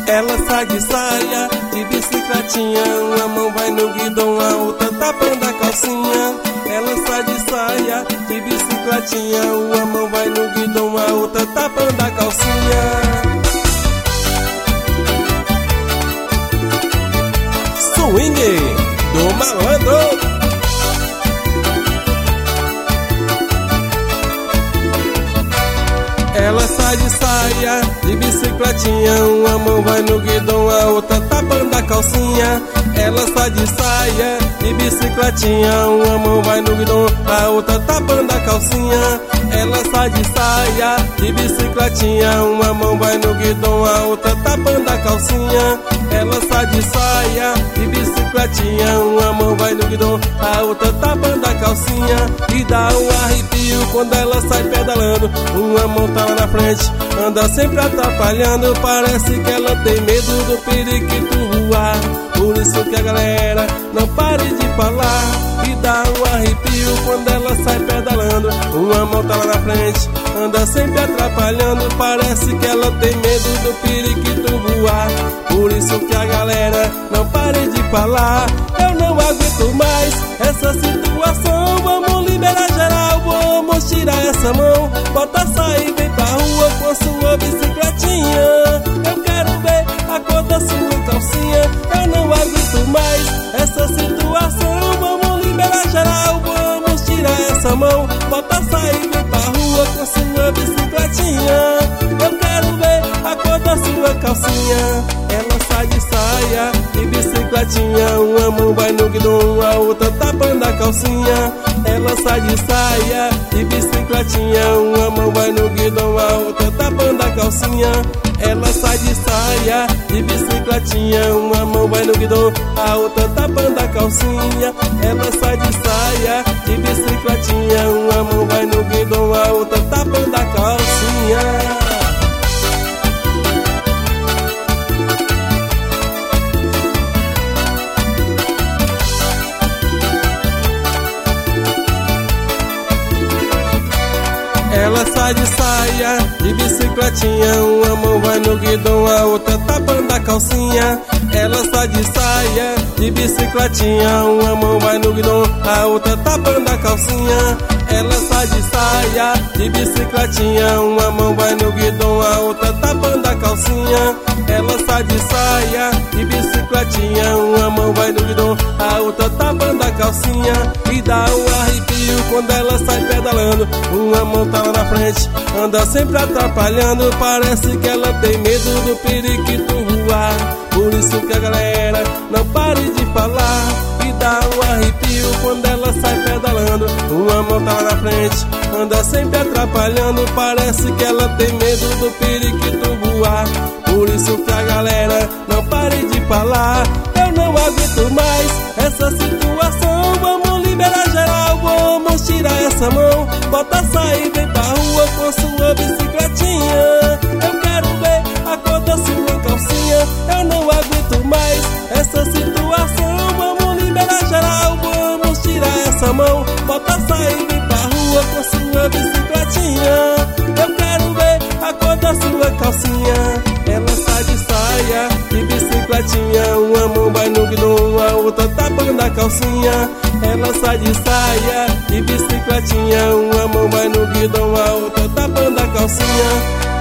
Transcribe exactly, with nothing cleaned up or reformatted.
Ela sai de saia, de bicicletinha, uma mão vai no guidão, a outra tapando a calcinha. Ela sai de saia, de bicicletinha, uma mão vai no guidão, a outra tapando a calcinha. Swing do malandro. Ela sai de saia, de bicicletinha, uma mão vai no guidão, a outra tapando a calcinha. Ela sai de saia, de bicicletinha, uma mão vai no guidão, a outra tapando a calcinha. Ela sai de saia, de bicicletinha, uma mão vai no guidão, a outra tapando a calcinha. Ela sai de saia, de bicicletinha, uma mão vai no guidão, a outra tapando a calcinha. E dá um arrepio quando ela sai pedalando, uma mão tá lá na frente, anda sempre atrapalhando. Parece que ela tem medo do periquito voar, por isso que a galera não pare de falar. E dá um arrepio quando ela sai pedalando, uma mão tá lá na frente, anda sempre atrapalhando. Parece que ela tem medo do periquito voar, por isso que a galera não pare de falar. Eu não aguento mais essa situação, vamos liberar geral, vamos tirar essa mão. Bota sair, vem pra rua com sua bicicletinha, eu quero ver a cor da sua calcinha. Eu não aguento mais essa situação, vamos liberar geral, vamos tirar essa mão. Bota sair, vem pra rua com sua bicicletinha, eu quero ver a cor da sua calcinha. Ela sai de saia, de bicicletinha, uma mão vai no guidão, a outra tapando a calcinha. Ela sai de saia, de bicicletinha, uma mão vai no guidão, a outra tapando a calcinha. Ela sai de saia, de bicicletinha, uma mão vai no guidão, a outra tapando a calcinha. Ela sai de saia, de bicicletinha, uma mão vai no guidão, a outra tapando a calcinha. Ela sai de saia, de bicicletinha, uma mão vai no guidão, a outra tapando a calcinha. Ela sai de saia, de bicicletinha, uma mão vai no guidão, a outra tapando a calcinha. Ela sai de saia, de bicicletinha, uma mão vai no guidão, a outra tapando a calcinha. Ela sai de saia, de bicicletinha, uma mão vai no guidão, a outra tapando a calcinha. E dá um arrepio quando ela sai pedalando, uma mão tá lá na frente, anda sempre atrapalhando. Parece que ela tem medo do periquito voar, por isso que a galera não pare de falar. E dá um arrepio quando ela sai pedalando, uma mão tá lá na frente, anda sempre atrapalhando. Parece que ela tem medo do periquito voar, por isso que a galera não pare de falar. Eu não aguento mais essa situação, vamos liberar geral, vamos tirar essa mão. Bota sair, vem pra rua com sua bicicletinha, eu quero ver a cor da sua calcinha. Eu não aguento mais essa situação, vamos liberar geral, vamos tirar essa mão. Bota sair, vem pra rua com sua bicicletinha, eu quero ver a cor da sua calcinha. Ela sai de saia, de bicicletinha, uma mão vai no guidão, a outra tapando a calcinha. Ela sai de saia, de bicicletinha, uma mão vai no guidão, a outra tapando a calcinha.